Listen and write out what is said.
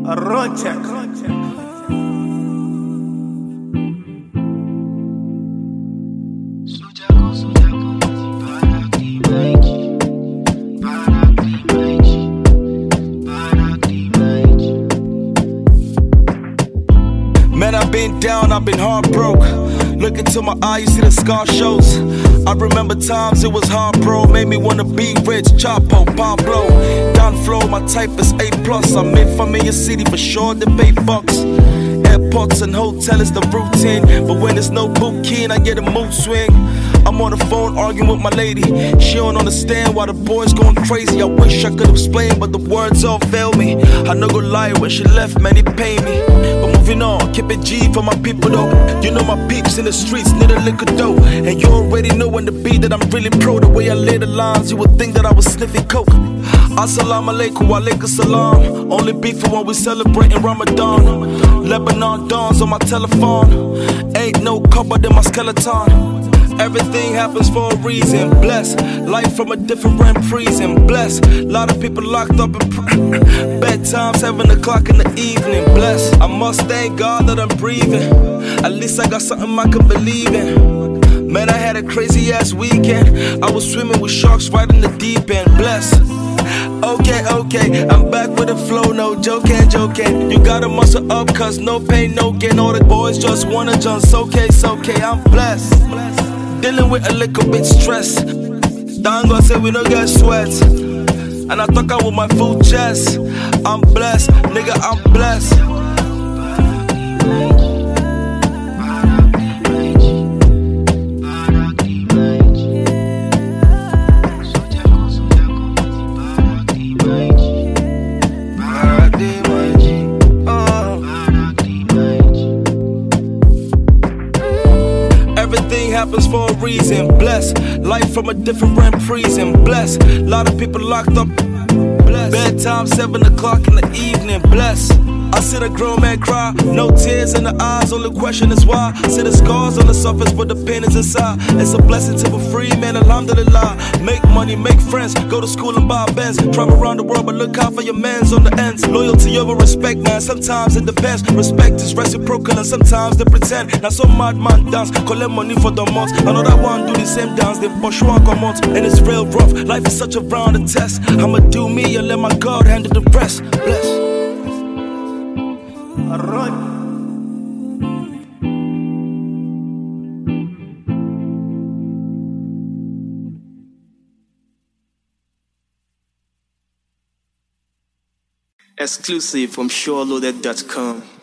Man, I've been down, I've been heartbroken. Look into my eyes, you see the scar shows. I remember times it was hard, bro. Made me wanna be rich, Chapo, Pablo. Down flow, my type is A+. I'm in familiar city for sure, the pay bucks. Airports and hotel is the routine, but when there's no booking, I get a mood swing. I'm on the phone arguing with my lady. She don't understand why the boy's going crazy. I wish I could explain, but the words all fail me. I no go lie, when she left, man, it pain me. But moving on, keep it G for my people though. You know my peeps in the streets need a liquor dough. And you already know when the beat that I'm really pro. The way I lay the lines, you would think that I was sniffing coke. Assalamu alaikum, wa alaikum salam. Only beef for when we celebrating Ramadan. Lebanon dawns on my telephone. Ain't no cupboard in my skeleton. Everything happens for a reason. Bless life from a different prison. Bless lot of people locked up in bedtime 7 o'clock in the evening. Bless I must thank God that I'm breathing. At least I got something I can believe in. Man, I had a crazy ass weekend. I was swimming with sharks right in the deep end. Bless. Okay, I'm back with the flow, no joking. You gotta muscle up, cause no pain, no gain. All the boys just wanna jump, it's okay, I'm blessed. Dealing with a little bit stress. Thank God say we don't get sweat. And I talk out with my full chest. I'm blessed, nigga, I'm blessed. Everything happens for a reason. Bless life from a different prison. Bless lot of people locked up. Bless bedtime 7 o'clock in the evening. Bless I see the grown man cry, no tears in the eyes. Only question is why. See the scars on the surface, but the pain is inside. It's a blessing to be free, man. Alhamdulillah. Make money, make friends, go to school and buy Benz. Travel around the world, but look out for your mans on the ends. Loyalty over respect, man. Sometimes it depends. Respect is reciprocal, and sometimes they pretend. Now some madman dance, collect money for the months. I know that one do the same dance, they push one come out, and it's real rough. Life is such a round of test. I'ma do me and let my God handle the rest. Bless. Exclusive from SureLoaded.com.